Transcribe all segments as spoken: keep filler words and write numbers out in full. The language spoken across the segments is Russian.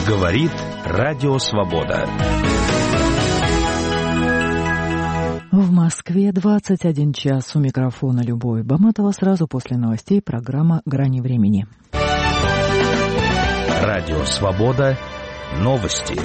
Говорит Радио Свобода. В Москве двадцать один час. У микрофона Любовь Баматова. Сразу после новостей программа «Грани времени». Радио Свобода. Новости.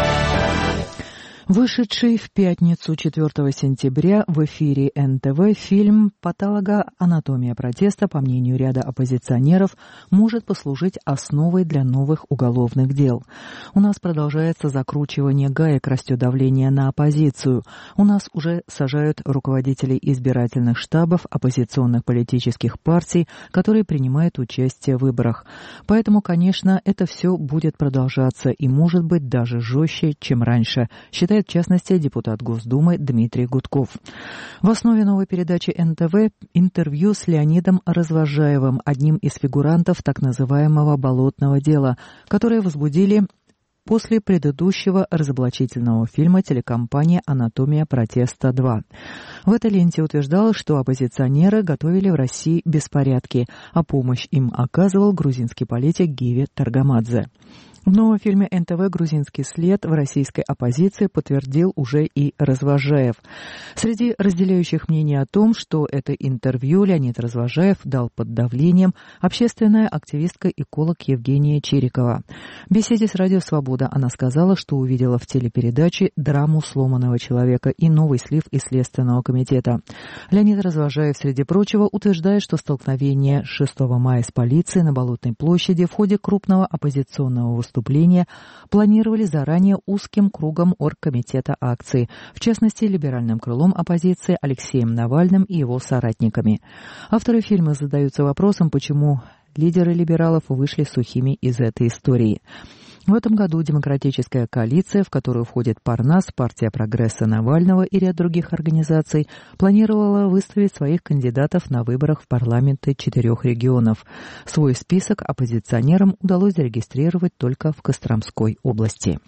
Вышедший в пятницу четвёртого сентября в эфире эн тэ вэ фильм «Патологоанатомия протеста», по мнению ряда оппозиционеров, может послужить основой для новых уголовных дел. У нас продолжается закручивание гаек, растет давление на оппозицию. У нас уже сажают руководителей избирательных штабов оппозиционных политических партий, которые принимают участие в выборах. Поэтому, конечно, это все будет продолжаться и может быть даже жестче, чем раньше, считает в частности депутат Госдумы Дмитрий Гудков. В основе новой передачи эн тэ вэ интервью с Леонидом Развозжаевым, одним из фигурантов так называемого «болотного дела», которые возбудили после предыдущего разоблачительного фильма телекомпании «Анатомия протеста два». В этой ленте утверждалось, что оппозиционеры готовили в России беспорядки, а помощь им оказывал грузинский политик Гиви Таргамадзе. В новом фильме эн тэ вэ «Грузинский след» в российской оппозиции подтвердил уже и Развозжаев. Среди разделяющих мнение о том, что это интервью Леонид Развозжаев дал под давлением, общественная активистка-эколог Евгения Чирикова. В беседе с «Радио Свобода» она сказала, что увидела в телепередаче драму сломанного человека и новый слив из Следственного комитета. Леонид Развозжаев, среди прочего, утверждает, что столкновение шестого мая с полицией на Болотной площади в ходе крупного оппозиционного выступления планировали заранее узким кругом оргкомитета акции, в частности, либеральным крылом оппозиции Алексеем Навальным и его соратниками. Авторы фильма задаются вопросом, почему лидеры либералов вышли сухими из этой истории. В этом году демократическая коалиция, в которую входит Парнас, партия прогресса Навального и ряд других организаций, планировала выставить своих кандидатов на выборах в парламенты четырех регионов. Свой список оппозиционерам удалось зарегистрировать только в Костромской области.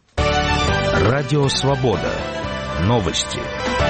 Радио Свобода. Новости.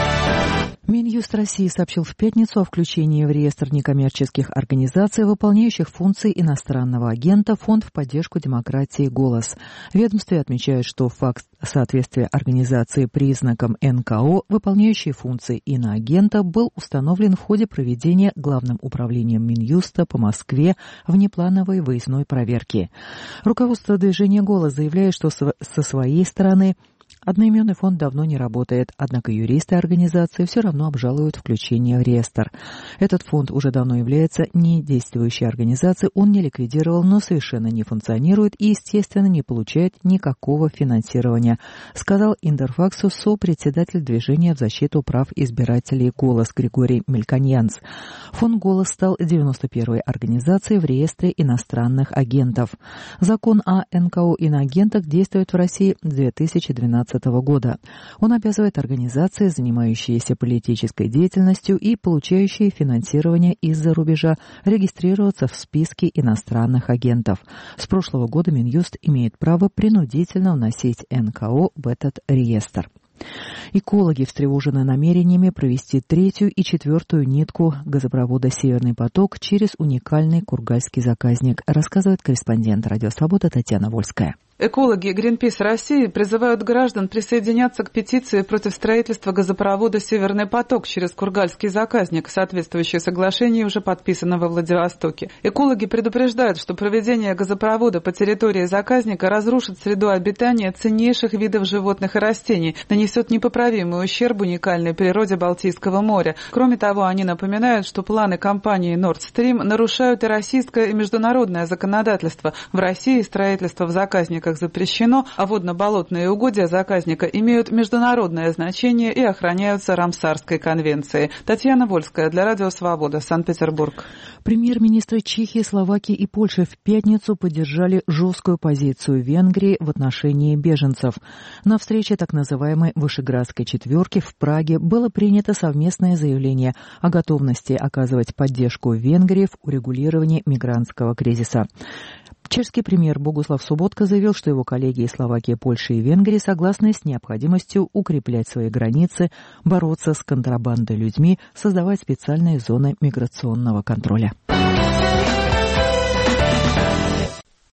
Минюст России сообщил в пятницу о включении в реестр некоммерческих организаций, выполняющих функции иностранного агента, фонд в поддержку демократии «Голос». В ведомстве отмечают, что факт соответствия организации признакам эн ка о, выполняющей функции иноагента, был установлен в ходе проведения Главным управлением Минюста по Москве внеплановой выездной проверки. Руководство движения «Голос» заявляет, что со своей стороны одноименный фонд давно не работает, однако юристы организации все равно обжалуют включение в реестр. Этот фонд уже давно является недействующей организацией, он не ликвидировал, но совершенно не функционирует и, естественно, не получает никакого финансирования, сказал Интерфаксу сопредседатель движения в защиту прав избирателей «Голос» Григорий Мельконьянц. Фонд «Голос» стал девяносто первой организацией в реестре иностранных агентов. Закон о эн ка о иноагентах действует в России с две тысячи двенадцатого года. Он обязывает организации, занимающиеся политической деятельностью и получающие финансирование из-за рубежа, регистрироваться в списке иностранных агентов. С прошлого года Минюст имеет право принудительно вносить эн ка о в этот реестр. Экологи встревожены намерениями провести третью и четвертую нитку газопровода «Северный поток» через уникальный кургальский заказник, рассказывает корреспондент «Радио Свобода» Татьяна Вольская. Экологи Greenpeace России призывают граждан присоединяться к петиции против строительства газопровода «Северный поток» через Кургальский заказник. Соответствующее соглашение уже подписано во Владивостоке. Экологи предупреждают, что проведение газопровода по территории заказника разрушит среду обитания ценнейших видов животных и растений, нанесет непоправимый ущерб уникальной природе Балтийского моря. Кроме того, они напоминают, что планы компании Nord Stream нарушают и российское, и международное законодательство. В России строительство в заказниках запрещено, а водно-болотные угодья заказника имеют международное значение и охраняются Рамсарской конвенцией. Татьяна Вольская для Радио Свобода, Санкт-Петербург. Премьер-министры Чехии, Словакии и Польши в пятницу поддержали жесткую позицию Венгрии в отношении беженцев. На встрече так называемой Вышеградской четверки в Праге было принято совместное заявление о готовности оказывать поддержку Венгрии в урегулировании мигрантского кризиса. Чешский премьер Богуслав Соботка заявил, что его коллеги из Словакии, Польши и Венгрии согласны с необходимостью укреплять свои границы, бороться с контрабандой людьми, создавать специальные зоны миграционного контроля.